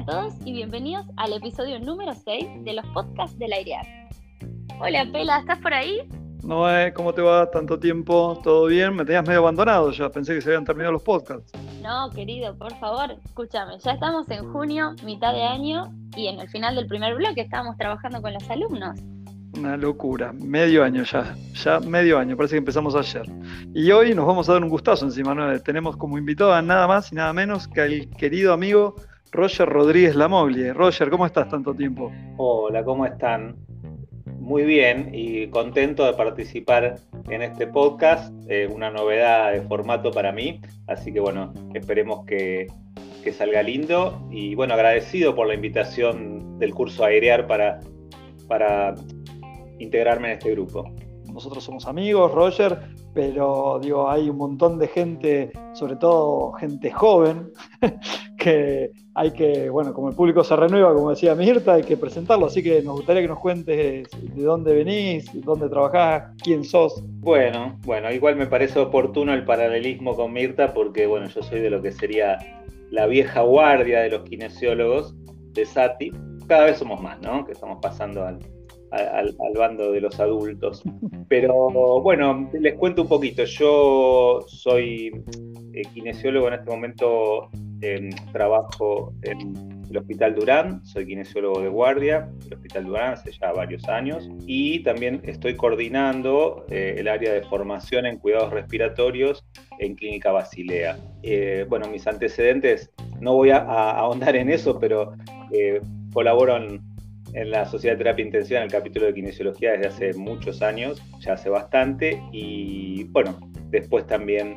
a todos y bienvenidos al episodio número 6 de los podcasts del Airear. Hola Pela, ¿estás por ahí? Noé, ¿cómo te va? ¿Tanto tiempo? ¿Todo bien? Me tenías medio abandonado ya, pensé que se habían terminado los podcasts. No, querido, por favor, escúchame, ya estamos en junio, mitad de año, y en el final del primer bloque estábamos trabajando con los alumnos. Una locura, medio año ya medio año, parece que empezamos ayer. Y hoy nos vamos a dar un gustazo encima, ¿no? Tenemos como invitado a nada más y nada menos que al querido amigo Roger Rodríguez Lamoglie. Roger, ¿cómo estás tanto tiempo? Hola, ¿cómo están? Muy bien y contento de participar en este podcast, una novedad de formato para mí, así que bueno, esperemos que salga lindo y bueno, agradecido por la invitación del curso Airear para integrarme en este grupo. Nosotros somos amigos, Roger, pero digo, hay un montón de gente, sobre todo gente joven, que hay que, bueno, como el público se renueva, como decía Mirta, hay que presentarlo, así que nos gustaría que nos cuentes de dónde venís, dónde trabajás, quién sos. Bueno, igual me parece oportuno el paralelismo con Mirta, porque bueno, yo soy de lo que sería la vieja guardia de los kinesiólogos de SATI. Cada vez somos más, ¿no? Que estamos pasando al bando de los adultos. Pero bueno, les cuento un poquito. Yo soy kinesiólogo en este momento, trabajo en el Hospital Durán, soy kinesiólogo de guardia del Hospital Durán hace ya varios años y también estoy coordinando el área de formación en cuidados respiratorios en Clínica Basilea. Bueno, mis antecedentes, no voy a ahondar en eso, pero colaboro en la Sociedad de Terapia Intensiva en el capítulo de kinesiología desde hace muchos años, ya hace bastante, y bueno, después también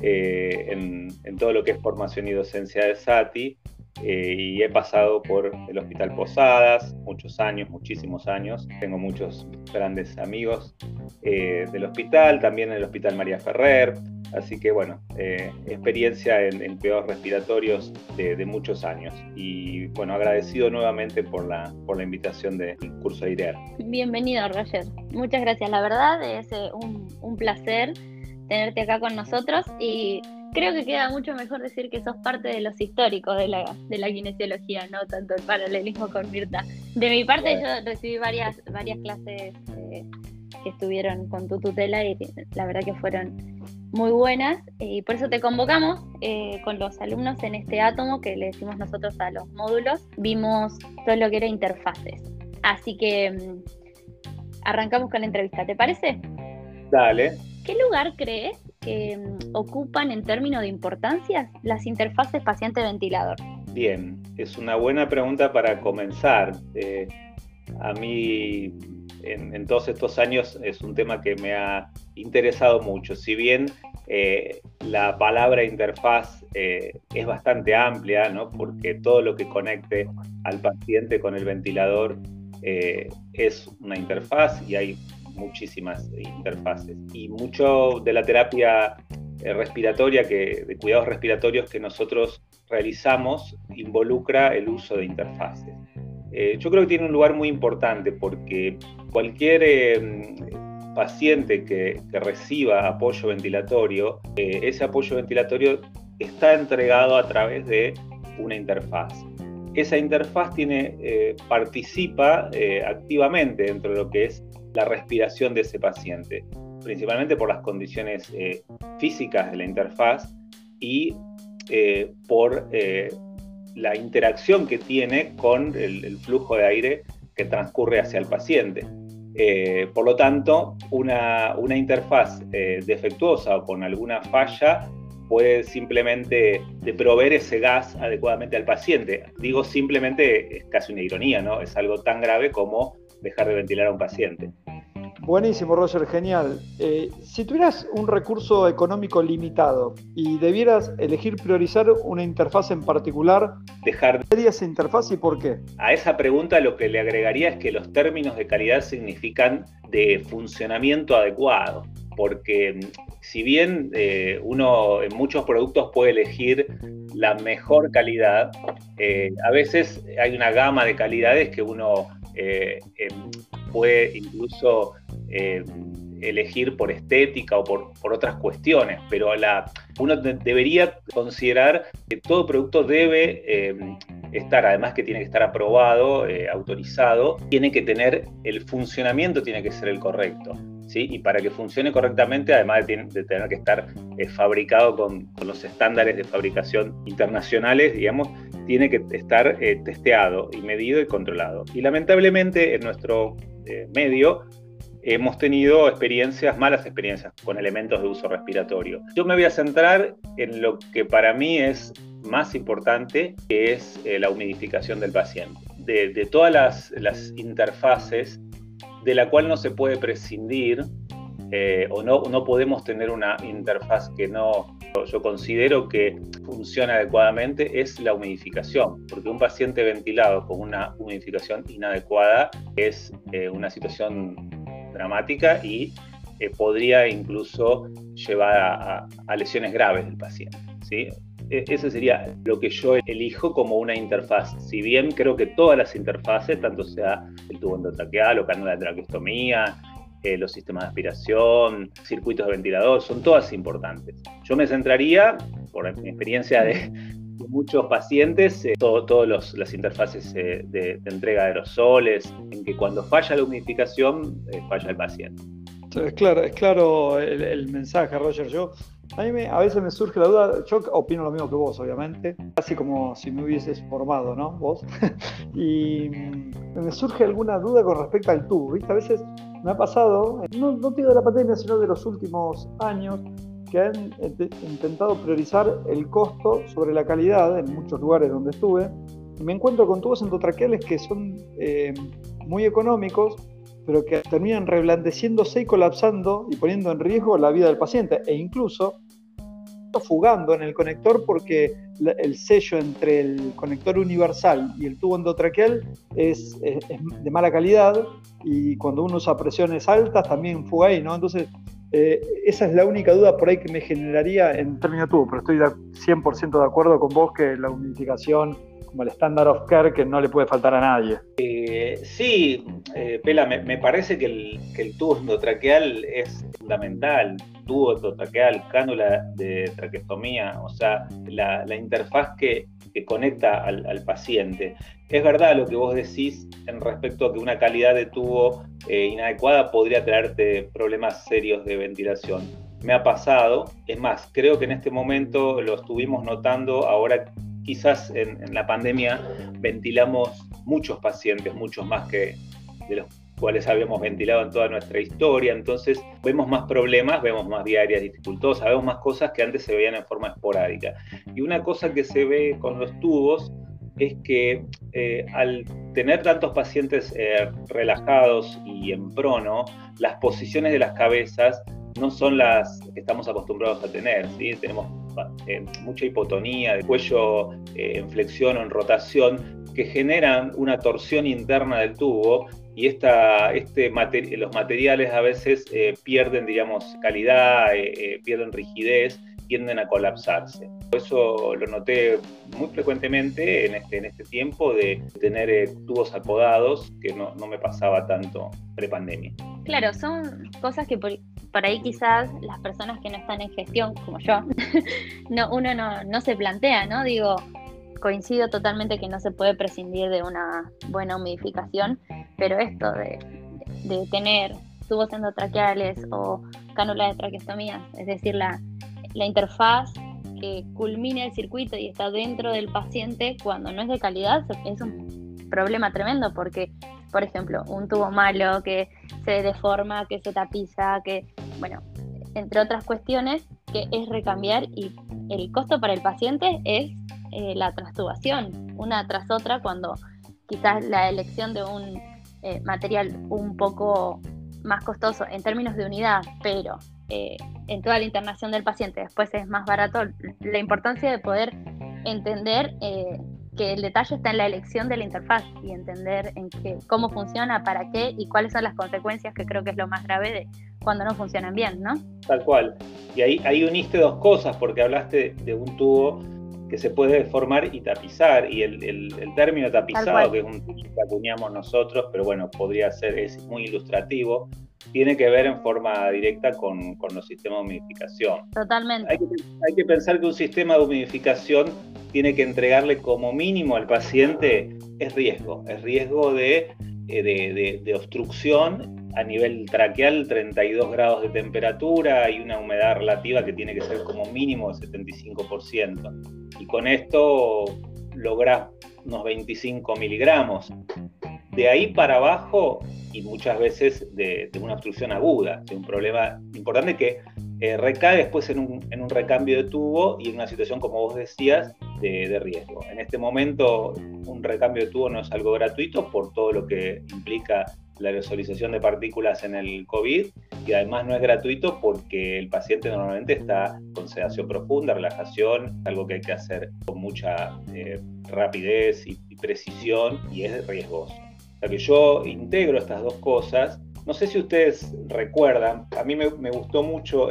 en todo lo que es formación y docencia de SATI, y he pasado por el Hospital Posadas, muchos años, muchísimos años, tengo muchos grandes amigos del hospital, también en el Hospital María Ferrer, así que bueno, experiencia en cuidados respiratorios de muchos años. Y bueno, agradecido nuevamente por la invitación del curso Airear. Bienvenido, Roger. Muchas gracias. La verdad es un placer tenerte acá con nosotros y creo que queda mucho mejor decir que sos parte de los históricos de la kinesiología, no tanto el paralelismo con Mirta. De mi parte, yo recibí varias clases que estuvieron con tu tutela y la verdad que fueron muy buenas, y por eso te convocamos con los alumnos en este átomo que le decimos nosotros a los módulos. Vimos todo lo que era interfaces, así que arrancamos con la entrevista, ¿te parece? Dale. ¿Qué lugar crees que ocupan en términos de importancia las interfaces paciente-ventilador? Bien, es una buena pregunta para comenzar. A mí en todos estos años es un tema que me ha interesado mucho. Si bien la palabra interfaz es bastante amplia, ¿no? Porque todo lo que conecte al paciente con el ventilador es una interfaz y hay muchísimas interfaces. Y mucho de la terapia respiratoria, de cuidados respiratorios que nosotros realizamos, involucra el uso de interfaces. Yo creo que tiene un lugar muy importante porque cualquier paciente que reciba apoyo ventilatorio, ese apoyo ventilatorio está entregado a través de una interfaz. Esa interfaz participa activamente dentro de lo que es la respiración de ese paciente, principalmente por las condiciones físicas de la interfaz y por la interacción que tiene con el flujo de aire que transcurre hacia el paciente. Por lo tanto, una interfaz defectuosa o con alguna falla puede simplemente proveer ese gas adecuadamente al paciente. Digo simplemente, es casi una ironía, ¿no? Es algo tan grave como dejar de ventilar a un paciente. Buenísimo, Roger, genial. Si tuvieras un recurso económico limitado y debieras elegir priorizar una interfaz en particular, ¿cuál sería esa interfaz y por qué? A esa pregunta lo que le agregaría es que los términos de calidad significan de funcionamiento adecuado, porque si bien uno en muchos productos puede elegir la mejor calidad, a veces hay una gama de calidades que uno puede incluso elegir por estética o por otras cuestiones, pero uno debería considerar que todo producto debe estar, además que tiene que estar aprobado, autorizado, tiene que tener, el funcionamiento tiene que ser el correcto, ¿sí? Y para que funcione correctamente, además de tener que estar fabricado con los estándares de fabricación internacionales, digamos, tiene que estar testeado y medido y controlado. Y lamentablemente en nuestro medio hemos tenido malas experiencias con elementos de uso respiratorio. Yo me voy a centrar en lo que para mí es más importante, que es la humidificación del paciente. De todas las interfaces de la cual no se puede prescindir, o no podemos tener una interfaz que yo considero que funciona adecuadamente, es la humidificación, porque un paciente ventilado con una humidificación inadecuada es una situación dramática y podría incluso llevar a lesiones graves del paciente, ¿sí? Ese sería lo que yo elijo como una interfaz. Si bien creo que todas las interfaces, tanto sea el tubo endotraqueal o cánula de traqueostomía, los sistemas de aspiración, circuitos de ventilador, son todas importantes. Yo me centraría, por mi experiencia de muchos pacientes, todas las interfaces de entrega de aerosoles, en que cuando falla la humidificación, falla el paciente. Es claro el mensaje, Roger. A veces me surge la duda, yo opino lo mismo que vos, obviamente, casi como si me hubieses formado, ¿no? Vos. Y me surge alguna duda con respecto al tubo, ¿viste? A veces me ha pasado, no digo de la pandemia, sino de los últimos años, que han intentado priorizar el costo sobre la calidad en muchos lugares donde estuve. Y me encuentro con tubos endotraqueales que son muy económicos, pero que terminan reblandeciéndose y colapsando y poniendo en riesgo la vida del paciente, e incluso fugando en el conector porque el sello entre el conector universal y el tubo endotraqueal es de mala calidad, y cuando uno usa presiones altas también fuga ahí, ¿no? Entonces esa es la única duda por ahí que me generaría en términos de tubo, pero estoy 100% de acuerdo con vos que la humidificación como el standard of care, que no le puede faltar a nadie. Sí, Pela, me parece que el tubo endotraqueal es fundamental. Tubo endotraqueal, cánula de traqueostomía, o sea, la interfaz que conecta al paciente. Es verdad lo que vos decís en respecto a que una calidad de tubo inadecuada podría traerte problemas serios de ventilación. Me ha pasado, es más, creo que en este momento lo estuvimos notando ahora. Quizás en la pandemia ventilamos muchos pacientes, muchos más que de los cuales habíamos ventilado en toda nuestra historia, entonces vemos más problemas, vemos más diarias dificultosas, vemos más cosas que antes se veían en forma esporádica. Y una cosa que se ve con los tubos es que al tener tantos pacientes relajados y en prono, las posiciones de las cabezas no son las que estamos acostumbrados a tener, ¿sí? Tenemos mucha hipotonía de cuello en flexión o en rotación que generan una torsión interna del tubo, y los materiales a veces pierden, digamos, calidad, pierden rigidez, tienden a colapsarse. Eso lo noté muy frecuentemente en este tiempo de tener tubos acodados, que no me pasaba tanto prepandemia. Claro, son cosas que por ahí quizás las personas que no están en gestión, como yo, uno no se plantea, ¿no? Digo, coincido totalmente que no se puede prescindir de una buena humidificación, pero esto de tener tubos endotraqueales o cánula de traqueostomía, es decir, la interfaz que culmina el circuito y está dentro del paciente, cuando no es de calidad, es un problema tremendo, porque, por ejemplo, un tubo malo que se deforma, que se tapiza, entre otras cuestiones, que es recambiar, y el costo para el paciente es la transtubación, una tras otra, cuando quizás la elección de un material un poco más costoso en términos de unidad, pero en toda la internación del paciente después es más barato. La importancia de poder entender que el detalle está en la elección de la interfaz y entender cómo funciona, para qué y cuáles son las consecuencias, que creo que es lo más grave de cuando no funcionan bien, ¿no? Tal cual. Y ahí uniste dos cosas, porque hablaste de un tubo que se puede deformar y tapizar, y el término tapizado, que es un término que acuñamos nosotros, pero bueno, es muy ilustrativo, tiene que ver en forma directa con los sistemas de humidificación. Totalmente. Hay que pensar que un sistema de humidificación tiene que entregarle como mínimo al paciente es riesgo de obstrucción a nivel traqueal, 32 grados de temperatura y una humedad relativa que tiene que ser como mínimo de 75%. Y con esto lográs unos 25 miligramos. De ahí para abajo, y muchas veces de una obstrucción aguda, de un problema importante que recae después en un recambio de tubo y en una situación, como vos decías, de riesgo. En este momento, un recambio de tubo no es algo gratuito por todo lo que implica la aerosolización de partículas en el COVID, y además no es gratuito porque el paciente normalmente está con sedación profunda, relajación, algo que hay que hacer con mucha rapidez y precisión, y es riesgoso. O sea que yo integro estas dos cosas. No sé si ustedes recuerdan, a mí me gustó mucho,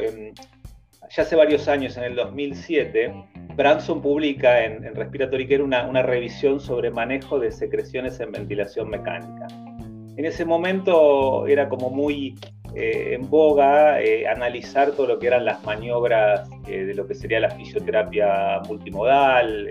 ya hace varios años, en el 2007, Branson publica en Respiratory Care una revisión sobre manejo de secreciones en ventilación mecánica. En ese momento era como muy en boga analizar todo lo que eran las maniobras de lo que sería la fisioterapia multimodal,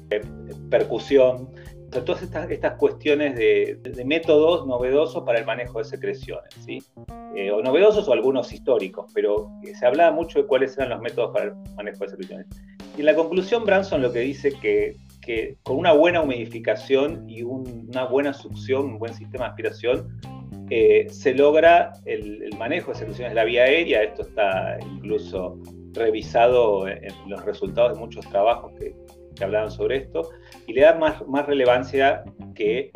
percusión, todas estas cuestiones de métodos novedosos para el manejo de secreciones, ¿sí? O novedosos o algunos históricos, pero se hablaba mucho de cuáles eran los métodos para el manejo de secreciones. Y en la conclusión Branson lo que dice que con una buena humidificación y una buena succión, un buen sistema de aspiración, se logra el manejo de secreciones de la vía aérea. Esto está incluso revisado en los resultados de muchos trabajos que hablaban sobre esto, y le da más relevancia que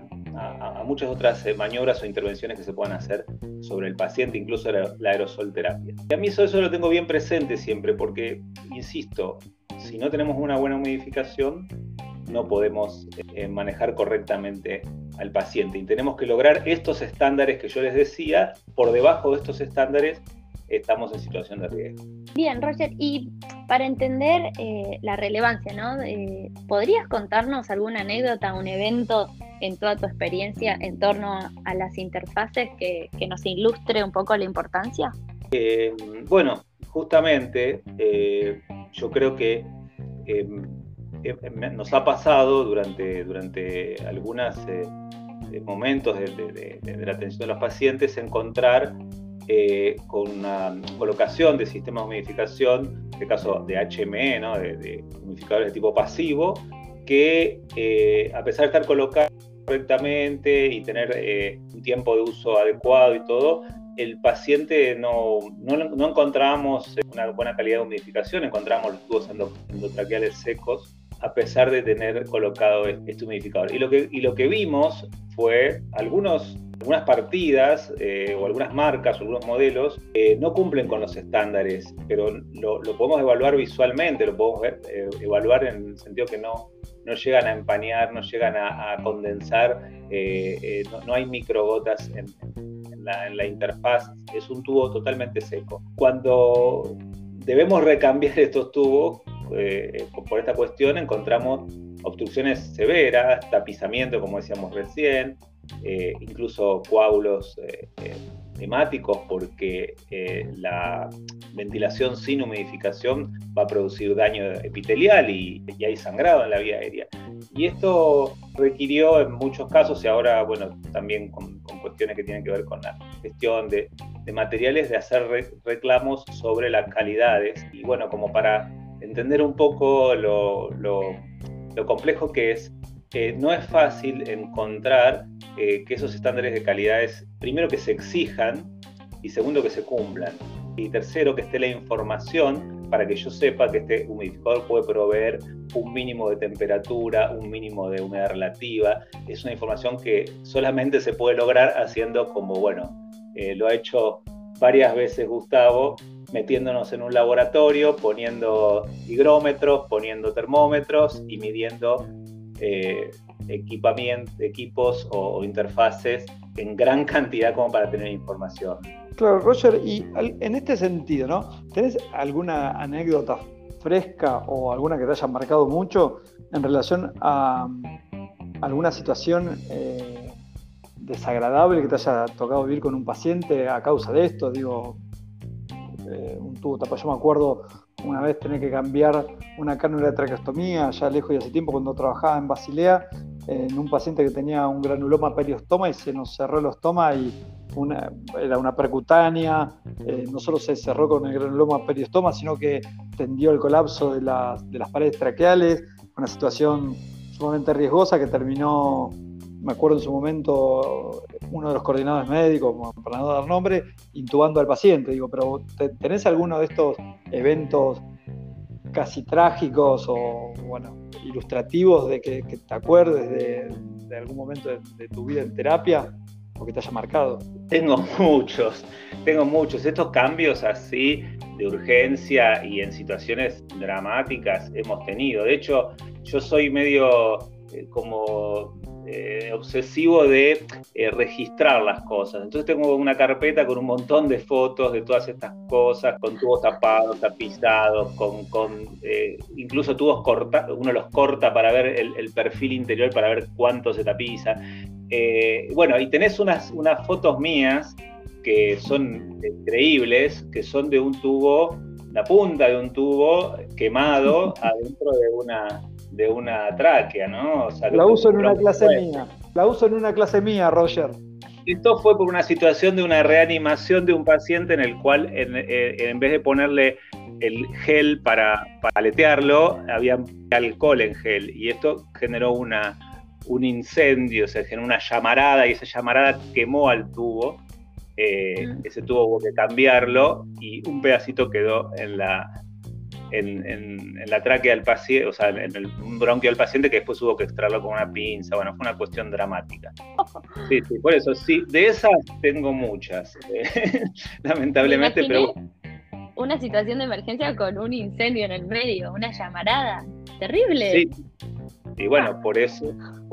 a muchas otras maniobras o intervenciones que se puedan hacer sobre el paciente, incluso la aerosolterapia. Y a mí eso lo tengo bien presente siempre, porque, insisto, si no tenemos una buena humidificación, no podemos manejar correctamente al paciente, y tenemos que lograr estos estándares que yo les decía. Por debajo de estos estándares estamos en situación de riesgo. Bien, Roger, y para entender la relevancia, ¿no? ¿Podrías contarnos alguna anécdota, un evento en toda tu experiencia en torno a las interfaces que nos ilustre un poco la importancia? Bueno, justamente yo creo que nos ha pasado durante algunos momentos de la atención de los pacientes encontrar con una colocación de sistemas de humidificación, en este caso de HME, ¿no? de humidificadores de tipo pasivo, que a pesar de estar colocados correctamente y tener un tiempo de uso adecuado y todo, el paciente no encontrábamos una buena calidad de humidificación, encontramos los tubos endotraqueales secos, a pesar de tener colocado este humidificador. Y lo que vimos fue algunas partidas o algunas marcas o algunos modelos no cumplen con los estándares, pero lo podemos evaluar visualmente, lo podemos evaluar en el sentido que no llegan a empañar, no llegan a condensar, no hay microgotas en la interfaz, es un tubo totalmente seco. Cuando debemos recambiar estos tubos, por esta cuestión encontramos obstrucciones severas, tapizamiento, como decíamos recién, incluso coágulos hemáticos, porque la ventilación sin humidificación va a producir daño epitelial y hay sangrado en la vía aérea. Y esto requirió en muchos casos, y ahora bueno, también con cuestiones que tienen que ver con la gestión de materiales, de hacer reclamos sobre las calidades. Y bueno, como para entender un poco lo complejo que es, no es fácil encontrar que esos estándares de calidades, primero, que se exijan, y segundo, que se cumplan, y tercero, que esté la información para que yo sepa que este humidificador puede proveer un mínimo de temperatura, un mínimo de humedad relativa. Es una información que solamente se puede lograr haciendo como, bueno, lo ha hecho varias veces Gustavo, metiéndonos en un laboratorio, poniendo higrómetros, poniendo termómetros y midiendo equipos o interfaces en gran cantidad como para tener información. Claro, Roger, y en este sentido, ¿no? ¿Tenés alguna anécdota fresca o alguna que te haya marcado mucho en relación a alguna situación desagradable que te haya tocado vivir con un paciente a causa de esto? Digo, un tubo tapado. Yo me acuerdo una vez tener que cambiar una cánula de traqueostomía, ya lejos y hace tiempo, cuando trabajaba en Basilea, en un paciente que tenía un granuloma periostoma y se nos cerró el ostoma y era una percutánea, no solo se cerró con el granuloma periostoma, sino que tendió el colapso de las paredes traqueales, una situación sumamente riesgosa que terminó, me acuerdo en su momento, uno de los coordinadores médicos, para no dar nombre, intubando al paciente. Digo, pero ¿tenés alguno de estos eventos casi trágicos o, bueno, ilustrativos de que te acuerdes de algún momento de tu vida en terapia o que te haya marcado? Tengo muchos. Estos cambios así de urgencia y en situaciones dramáticas hemos tenido. De hecho, yo soy medio obsesivo de registrar las cosas. Entonces tengo una carpeta con un montón de fotos de todas estas cosas, con tubos tapados, tapizados, incluso tubos cortados. Uno los corta para ver el perfil interior, para ver cuánto se tapiza. Bueno, y tenés unas fotos mías que son increíbles, que son de un tubo, la punta de un tubo quemado adentro de una tráquea, ¿no? O sea, la uso en una clase mía, Roger. Esto fue por una situación de una reanimación de un paciente en el cual en vez de ponerle el gel para paletearlo, había alcohol en gel, y esto generó un incendio, se generó una llamarada, y esa llamarada quemó al tubo. Ese tubo hubo que cambiarlo y un pedacito quedó en la tráquea del paciente, o sea, en el bronquio del paciente, que después hubo que extraerlo con una pinza. Bueno, fue una cuestión dramática. Sí, por eso, sí, de esas tengo muchas, lamentablemente, pero... Una situación de emergencia con un incendio en el medio, una llamarada, terrible. Sí, y bueno, por eso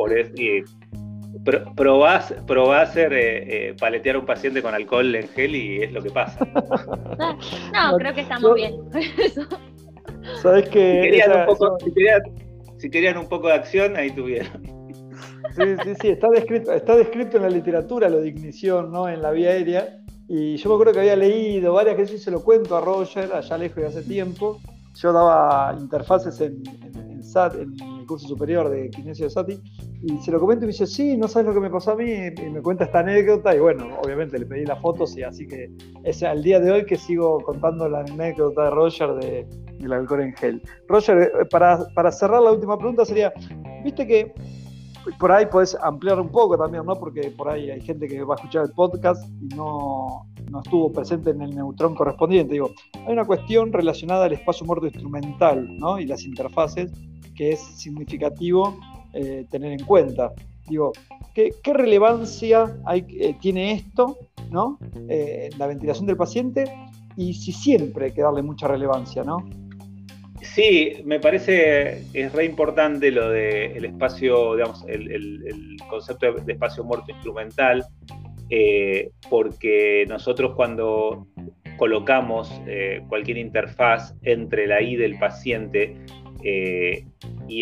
probás paletear a un paciente con alcohol en gel y es lo que pasa. No, creo que estamos bien. ¿Sabes qué? Si querían un poco de acción, ahí tuvieron. Sí, está descrito en la literatura lo de ignición, ¿no? En la vía aérea. Y yo me acuerdo que había leído varias que yo se lo cuento a Roger, allá lejos de hace tiempo. Yo daba interfaces en SAT, en el curso superior de Kinesio de Sati, y se lo comento y me dice, sí, no sabes lo que me pasó a mí, y me cuenta esta anécdota, y bueno, obviamente le pedí las fotos, y así que es al día de hoy que sigo contando la anécdota de Roger del alcohol en gel. Roger, para cerrar la última pregunta sería, viste que por ahí podés ampliar un poco también, ¿no? Porque por ahí hay gente que va a escuchar el podcast y no estuvo presente en el neutrón correspondiente. Digo, hay una cuestión relacionada al espacio muerto instrumental, ¿no? Y las interfaces, que es significativo tener en cuenta. Digo, ¿qué relevancia tiene esto, ¿no? En la ventilación del paciente? Y si siempre hay que darle mucha relevancia, ¿no? Sí, me parece que es re importante lo del espacio, digamos, el concepto de espacio muerto instrumental, porque nosotros cuando colocamos cualquier interfaz entre la I del paciente y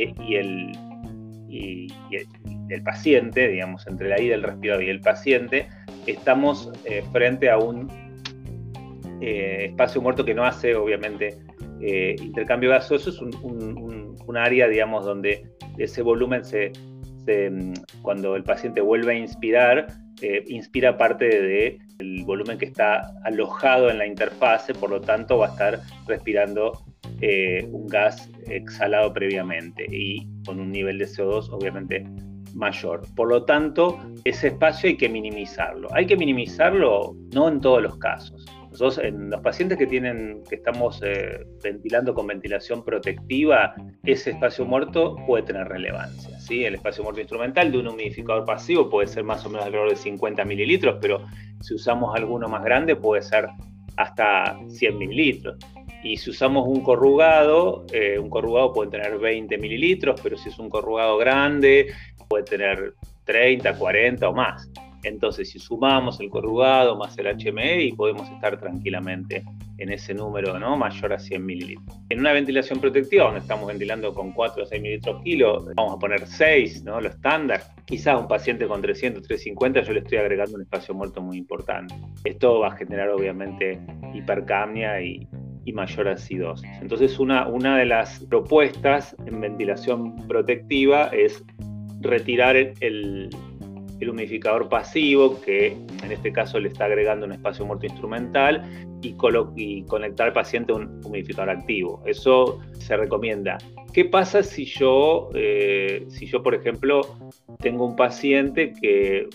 el paciente, digamos, entre la I del respirador y el paciente, estamos frente a un espacio muerto que no hace, obviamente, intercambio gaseoso. Es un área, digamos, donde ese volumen cuando el paciente vuelve a inspirar, inspira parte del volumen que está alojado en la interfase, por lo tanto va a estar respirando un gas exhalado previamente y con un nivel de CO2 obviamente mayor. Por lo tanto, ese espacio hay que minimizarlo. Hay que minimizarlo no en todos los casos. Nosotros, en los pacientes que estamos ventilando con ventilación protectiva, ese espacio muerto puede tener relevancia, ¿sí? El espacio muerto instrumental de un humidificador pasivo puede ser más o menos alrededor de 50 mililitros, pero si usamos alguno más grande puede ser hasta 100 mililitros. Y si usamos un corrugado puede tener 20 mililitros, pero si es un corrugado grande puede tener 30, 40 o más. Entonces, si sumamos el corrugado más el HMI, podemos estar tranquilamente en ese número, ¿no? Mayor a 100 mililitros. En una ventilación protectiva, donde estamos ventilando con 4 o 6 mililitros kilo, vamos a poner 6, ¿no? Lo estándar. Quizás un paciente con 300, 350, yo le estoy agregando un espacio muerto muy importante. Esto va a generar, obviamente, hipercapnia y y mayor acidosis. Entonces una de las propuestas en ventilación protectiva es retirar el humidificador pasivo, que en este caso le está agregando un espacio muerto instrumental, y conectar al paciente a un humidificador activo. Eso se recomienda. ¿Qué pasa si yo, por ejemplo, tengo un paciente que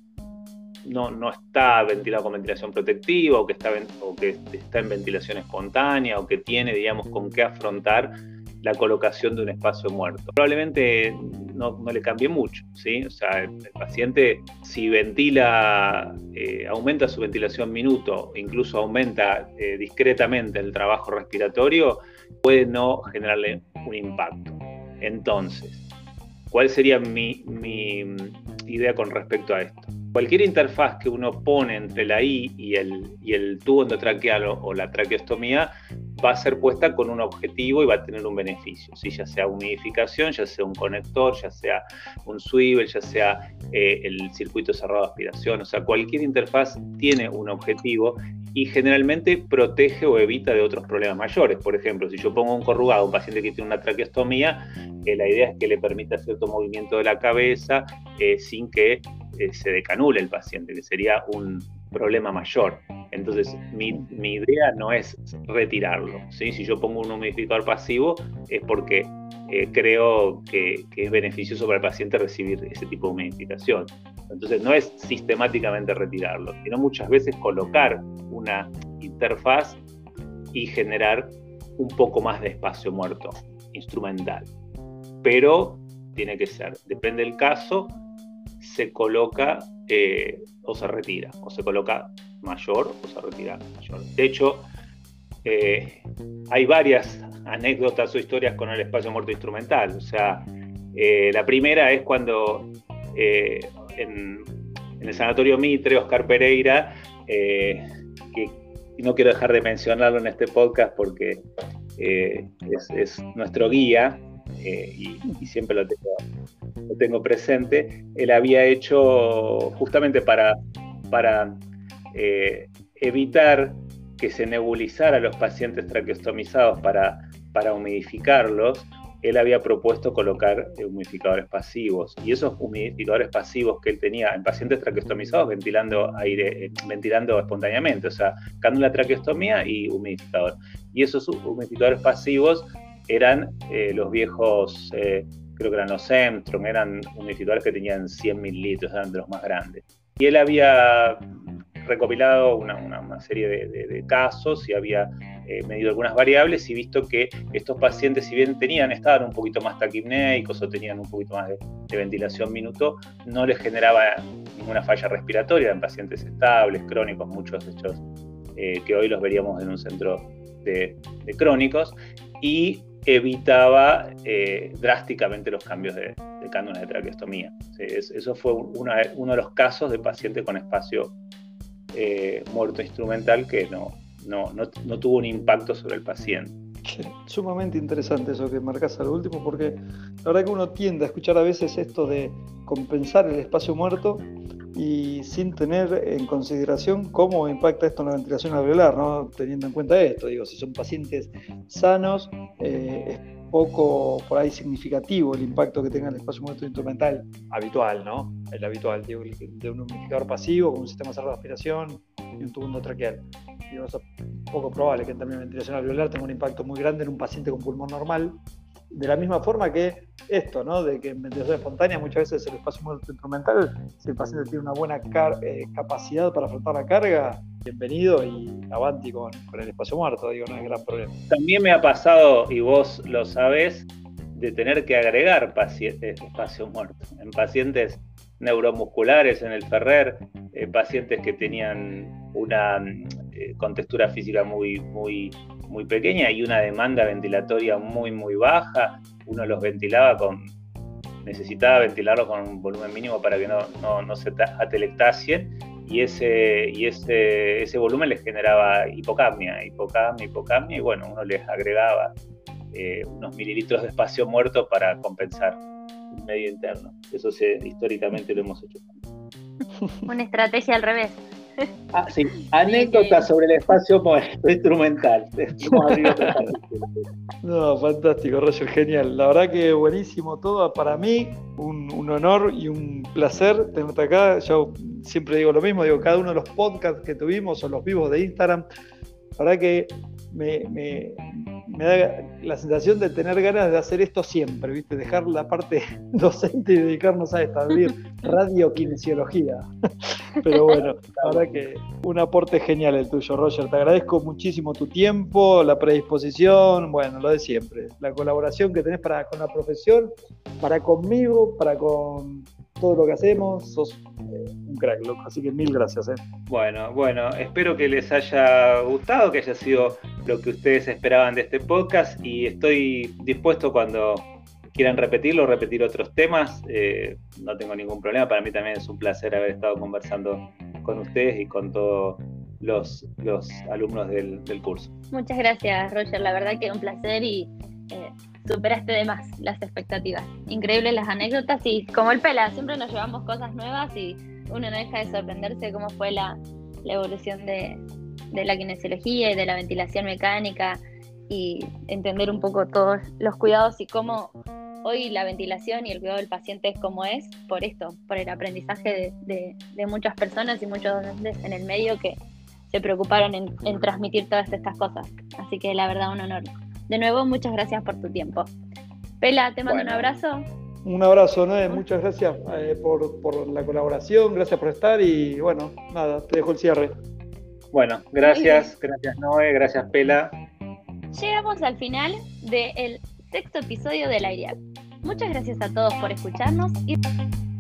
no está ventilado con ventilación protectiva, o que está en ventilación espontánea, o que tiene, digamos, con qué afrontar la colocación de un espacio muerto? Probablemente no le cambie mucho, ¿sí? O sea, el paciente, si ventila, aumenta su ventilación minuto, incluso aumenta discretamente el trabajo respiratorio, puede no generarle un impacto. Entonces, ¿cuál sería mi idea con respecto a esto? Cualquier interfaz que uno pone entre la I y el tubo endotraqueal o la traqueostomía va a ser puesta con un objetivo y va a tener un beneficio, ¿sí? Ya sea humidificación, ya sea un conector, ya sea un swivel, ya sea el circuito cerrado de aspiración. O sea, cualquier interfaz tiene un objetivo y generalmente protege o evita de otros problemas mayores. Por ejemplo, si yo pongo un corrugado a un paciente que tiene una traqueostomía, la idea es que le permita cierto movimiento de la cabeza sin que se decanule el paciente, que sería un problema mayor. Entonces, mi idea no es retirarlo, ¿sí? Si yo pongo un humidificador pasivo es porque creo que es beneficioso para el paciente recibir ese tipo de humidificación. Entonces, no es sistemáticamente retirarlo, sino muchas veces colocar una interfaz y generar un poco más de espacio muerto instrumental. Pero tiene que ser, depende del caso, se coloca o se retira, o se coloca mayor o se retira mayor. De hecho, hay varias anécdotas o historias con el espacio muerto instrumental. O sea, la primera es cuando en el Sanatorio Mitre, Oscar Pereira, que no quiero dejar de mencionarlo en este podcast porque es nuestro guía, y siempre lo tengo presente. Él había hecho, justamente para evitar que se nebulizara a los pacientes traqueostomizados para humidificarlos, él había propuesto colocar humidificadores pasivos, y esos humidificadores pasivos que él tenía en pacientes traqueostomizados ventilando espontáneamente, o sea, cánula traqueostomía y humidificador. Y esos humidificadores pasivos eran los viejos, creo que eran los Semtron, eran humidificadores que tenían 100 mililitros, eran de los más grandes. Y él había recopilado una serie de casos y había medido algunas variables y visto que estos pacientes, si bien estaban un poquito más taquipnéicos o tenían un poquito más de ventilación minuto, no les generaba ninguna falla respiratoria. Eran pacientes estables, crónicos, muchos de ellos que hoy los veríamos en un centro de crónicos, y evitaba drásticamente los cambios de cánulas de traqueostomía. Eso fue uno de los casos de paciente con espacio muerto instrumental que no tuvo un impacto sobre el paciente. Sumamente interesante eso que marcas al último, porque la verdad que uno tiende a escuchar a veces esto de compensar el espacio muerto y sin tener en consideración cómo impacta esto en la ventilación alveolar, ¿no? Teniendo en cuenta esto, digo, si son pacientes sanos, es poco por ahí significativo el impacto que tenga el espacio muerto instrumental habitual, ¿no? El habitual, digo, de un humidificador pasivo con un sistema cerrado de aspiración y un tubo endotraqueal. Digo, es poco probable que en términos de ventilación alveolar tenga un impacto muy grande en un paciente con pulmón normal. De la misma forma que esto, ¿no? De que en ventilación espontánea muchas veces el espacio muerto instrumental, si el paciente tiene una buena capacidad para afrontar la carga, bienvenido y avanti con el espacio muerto, digo, no es gran problema. También me ha pasado, y vos lo sabés, de tener que agregar espacio muerto en pacientes neuromusculares en el Ferrer, pacientes que tenían una contextura física muy pequeña y una demanda ventilatoria muy baja. Uno los necesitaba ventilarlos con un volumen mínimo para que no se atelectacien, y ese volumen les generaba hipocapnia, y bueno, uno les agregaba unos mililitros de espacio muerto para compensar el medio interno. Eso históricamente lo hemos hecho. Una estrategia al revés. Sí, anécdotas sobre el espacio instrumental. No, fantástico, Roger, genial. La verdad que buenísimo todo. Para mí, un honor y un placer tenerte acá. Yo siempre digo lo mismo, digo, cada uno de los podcasts que tuvimos o los vivos de Instagram, la verdad que me da la sensación de tener ganas de hacer esto siempre, ¿viste? Dejar la parte docente y dedicarnos a vivir radiokinesiología. Pero bueno, la verdad que un aporte genial el tuyo, Roger. Te agradezco muchísimo tu tiempo, la predisposición, bueno, lo de siempre. La colaboración que tenés con la profesión, para conmigo, para con todo lo que hacemos. Sos un crack, loco. Así que mil gracias. Bueno, espero que les haya gustado, que haya sido lo que ustedes esperaban de este podcast, y estoy dispuesto cuando quieran repetirlo, repetir otros temas, no tengo ningún problema. Para mí también es un placer haber estado conversando con ustedes y con todos los alumnos del curso. Muchas gracias, Roger, la verdad que un placer y superaste de más las expectativas. Increíbles las anécdotas y como el Pela, siempre nos llevamos cosas nuevas y uno no deja de sorprenderse cómo fue la evolución de la kinesiología y de la ventilación mecánica y entender un poco todos los cuidados y cómo hoy la ventilación y el cuidado del paciente es como es, por esto, por el aprendizaje de muchas personas y muchos docentes en el medio que se preocuparon en transmitir todas estas cosas. Así que la verdad, un honor. De nuevo, muchas gracias por tu tiempo. Pela, te mando un abrazo. Un abrazo, Noé, muchas gracias por la colaboración, gracias por estar y bueno, nada, te dejo el cierre. Bueno, gracias Noé, gracias Pela. Llegamos al final del 6º episodio del Aireal. Muchas gracias a todos por escucharnos y